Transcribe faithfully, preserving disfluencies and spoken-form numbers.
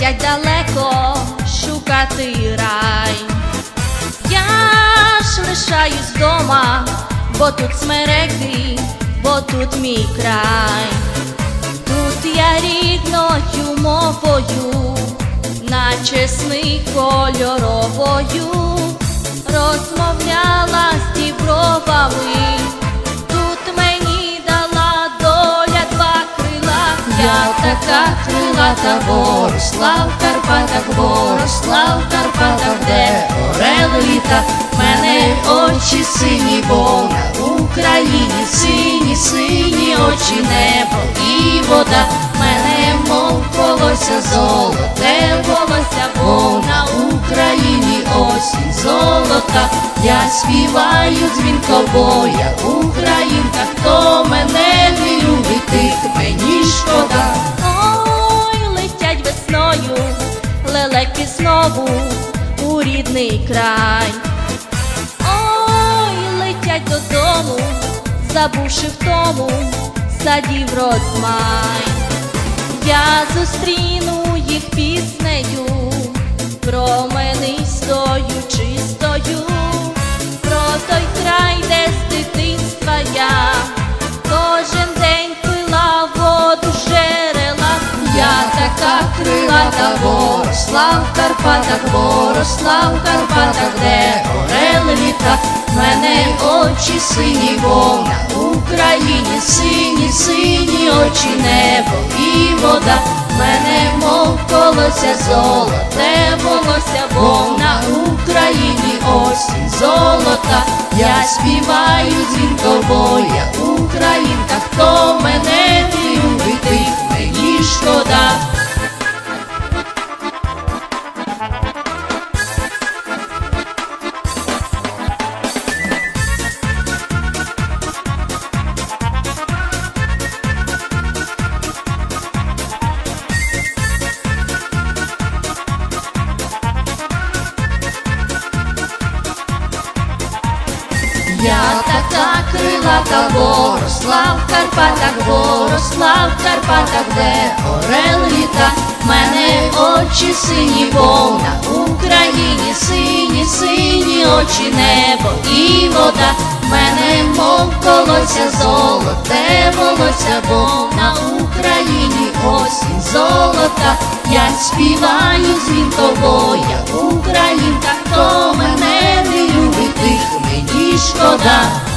летять далеко шукати рай. Я ж лишаюсь вдома, бо тут смереки, бо тут мій край. Тут я рідною мовою, наче сни кольоровою, розмовляла з дібровами. Тут мені дала доля два крила. Я така крилата, воросла в Карпатах, воросла в Карпатах, де орел літа. Мене очі сині, бо на Україні сині, сині очі, небо і вода. Мене мов волосся золоте, волосся, бо на Україні осінь золота. Я співаю дзвінко, бо я українка. Хто мене не любить, тих мені шкода. Ой, летять весною лелеки знову у рідний край. Ой, летять додому, забувши втому садів розмай. Я зустріну їх піснею, променистою, чистою, про той край, де з дитинства я кожен день пила воду з джерела. Я така крилата, воросла в Карпатах, воросла в Карпатах, де орел літа. Мене очі сині, бо на Україні сині, сині очі, небо і вода. Мене мов колося золоте волосся, бо на Україні осінь золота. Я співаю дзвінко, бо я українка. Хто мене не любить, тих мені шкода. Я така крилата, воросла в Карпатах, воросла в Карпатах, де орел літа. Мене очі сині, бо на Україні сині, сині очі, небо і вода. Мене мов колося золоте волосся, бо на Україні осінь золота. Я співаю дзвінко, бо я українка. Хто мене не любить, тих мені шкода.